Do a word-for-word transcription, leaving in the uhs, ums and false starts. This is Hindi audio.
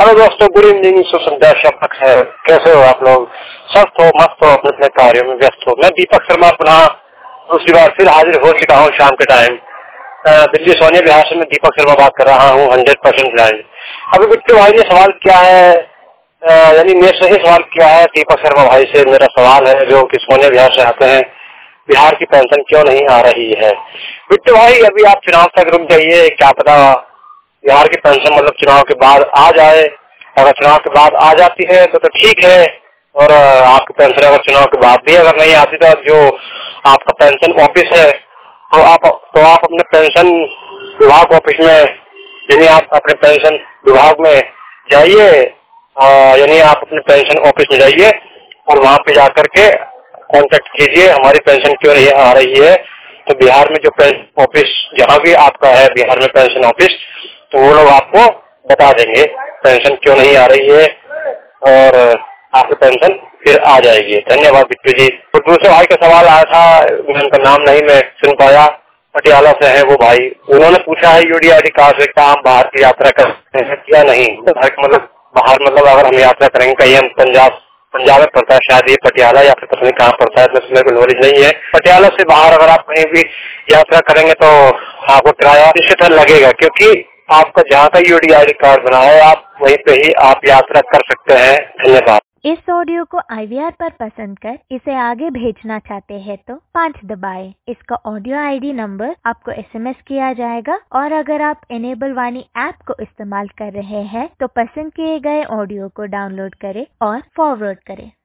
हेलो दोस्तों, गुड इवनिंग, शुभ संध्या, शब्द है। कैसे हो आप लोग? स्वस्थ हो, मस्त हो, अपने अपने कार्यों में व्यस्त हो। मैं दीपक शर्मा पुनः दूसरी बार फिर हाजिर हो चुका हूँ शाम के टाइम। दिल्ली सोनिया बिहार से मैं दीपक शर्मा बात कर रहा हूँ, हंड्रेड परसेंट ब्लाइंड। अभी बिट्टू भाई ने सवाल किया है, यानी मेरे से ही सवाल किया है दीपक शर्मा भाई से। मेरा सवाल है जो कि सोनिया बिहार से आते हैं, बिहार की पेंशन क्यों नहीं आ रही है? बिट्टू भाई, अभी आप चुनाव तक रुक जाइए, क्या पता बिहार की पेंशन मतलब चुनाव के बाद आ जाए। अगर चुनाव के बाद आ जाती है तो तो ठीक है, और आपकी पेंशन अगर चुनाव के बाद भी अगर नहीं आती तो जो आपका पेंशन ऑफिस है तो आप तो आप अपने पेंशन विभाग ऑफिस में, यानी आप अपने पेंशन विभाग में जाइए, यानी आप अपने पेंशन ऑफिस में जाइए और वहाँ पे जाकर के कॉन्टेक्ट कीजिए, हमारी पेंशन क्यों नहीं आ रही है। तो बिहार में जो पेंशन ऑफिस जहाँ भी आपका है बिहार में पेंशन ऑफिस, तो वो लोग आपको बता देंगे पेंशन क्यों नहीं आ रही है और आपकी पेंशन फिर आ जाएगी। धन्यवाद बिट्टू जी। तो दूसरे भाई का सवाल आया था, मैं उनका नाम नहीं मैं सुन पाया, पटियाला से है वो भाई। उन्होंने पूछा है यूडीआईडी कार्ड से क्या हम बाहर की यात्रा करते हैं या नहीं? मतलब बाहर मतलब अगर हम यात्रा करेंगे, कहीं हम पंजाब पंजाब में पड़ता है शायद ये पटियाला, या फिर पता नहीं कहाँ पड़ता है, मेरे को नॉलेज नहीं है। पटियाला से बाहर अगर आप कहीं भी यात्रा करेंगे तो आपको किराया निश्चित लगेगा, क्योंकि आपका जहाँ का यूडीआईडी कार्ड बना है आप वहीं पे ही आप यात्रा कर सकते हैं। धन्यवाद। इस ऑडियो को आई वी आर पर पसंद कर इसे आगे भेजना चाहते हैं तो पाँच दबाएं। इसका ऑडियो आईडी नंबर आपको एसएमएस किया जाएगा, और अगर आप इनेबल वाणी ऐप को इस्तेमाल कर रहे हैं तो पसंद किए गए ऑडियो को डाउनलोड करें और फॉरवर्ड करें।